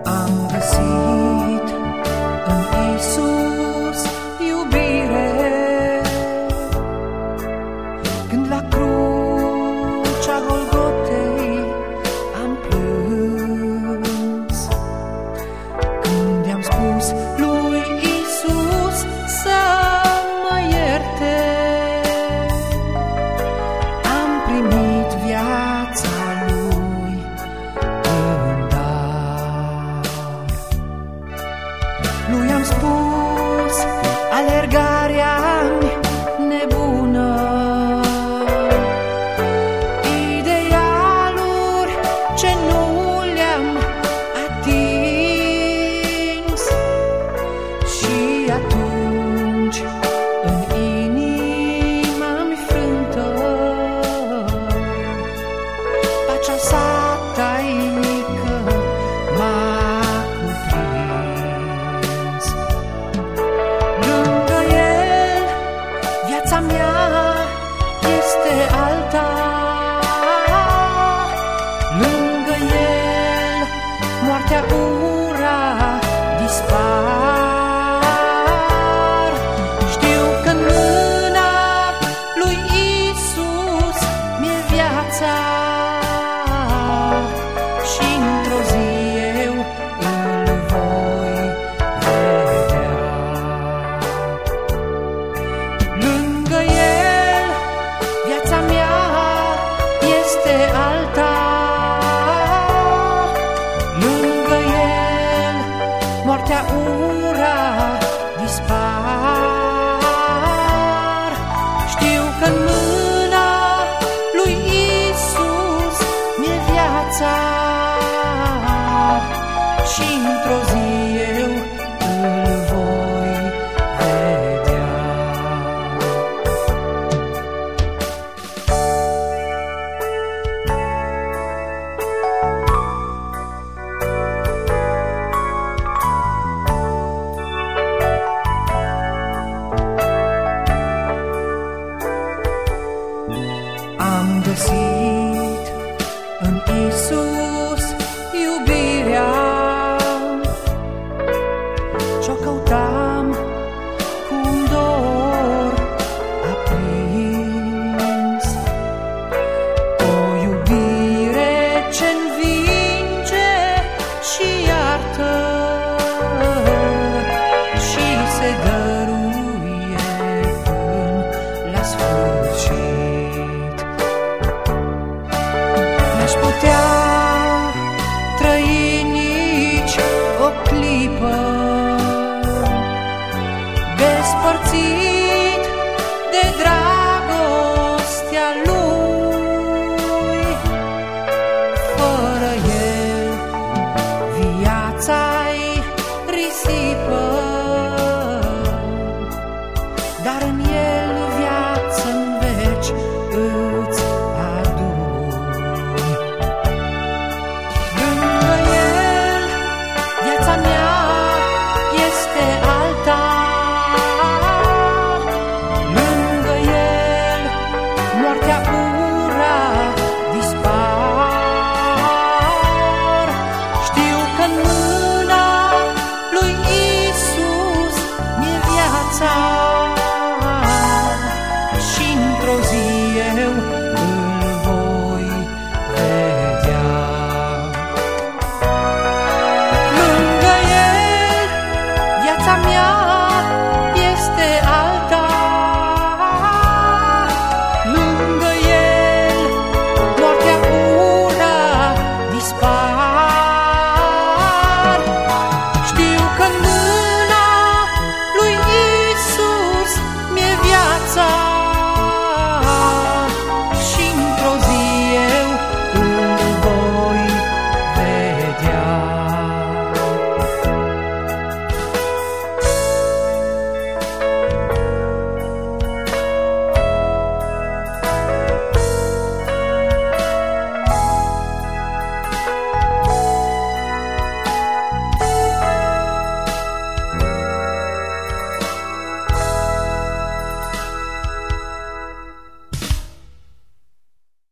Am găsit în Iisus iubire, când la crucea Golgotei am plâns, când i-am spus lui Iisus să mă ierte, am primit viața lui în dar. Lui am spus alergarea-mi nebună, idealuri ce nu le-am atins, și atunci în inima-mi frântă pacea sa tainică m-a cuprins. Lângă el viața mea este alta, lângă el moartea, ura dispar. Știu că în mâna lui Iisus mi-e viața, și într-o zi eu îl voi vedea. Lângă el viața mea este alta, lângă el moartea, ura dispar. Știu că în mâna lui Iisus mi-e viața, și într-o zi eu îl voi vedea. Am găsit în Iisus iubirea, ce-o căutam cu un dor aprins, o iubire ce-nvinge și iartă și se dăruie până la sfârșit. N-aș putea trăi nici o clipă despărțit de dragostea lui. Fără el viața-i risipă,